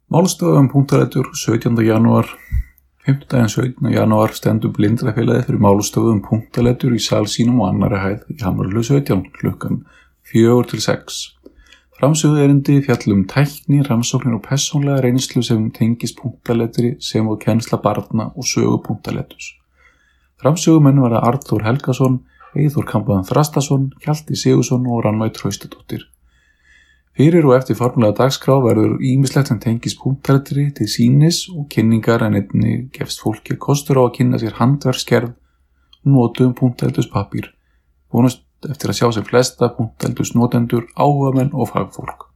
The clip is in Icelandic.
Málstofa punktalettur 17. janúar. 5. 17. janúar stendur Blindrafélagið fyrir málstofu punktalettur í sal sínum og annarri hæð í Hamrahlíð 17 klukkan 4 til 6. Framsögu erindi fjallum tækni, rannsóknir og persónlega reynslu sem tengist punktalettri sem og kennsla barna og sögu punktalettus. Framsögumenn verða Arnþór Helgason, Eyþór Kambaðan Þrastason, Hjalti Sigursson og Rannveig Traustadóttir. Fyrir og eftir formulega dagskrá verður ýmislegt sem tengist punktalettri til sýnis og kynningar en einnig gefst fólki kostur á að kynna sér handverksgerð og notum punktalettuspapír. Vonast eftir að sjá sem flesta punktalettusnotendur, áhugamenn og fagfólk.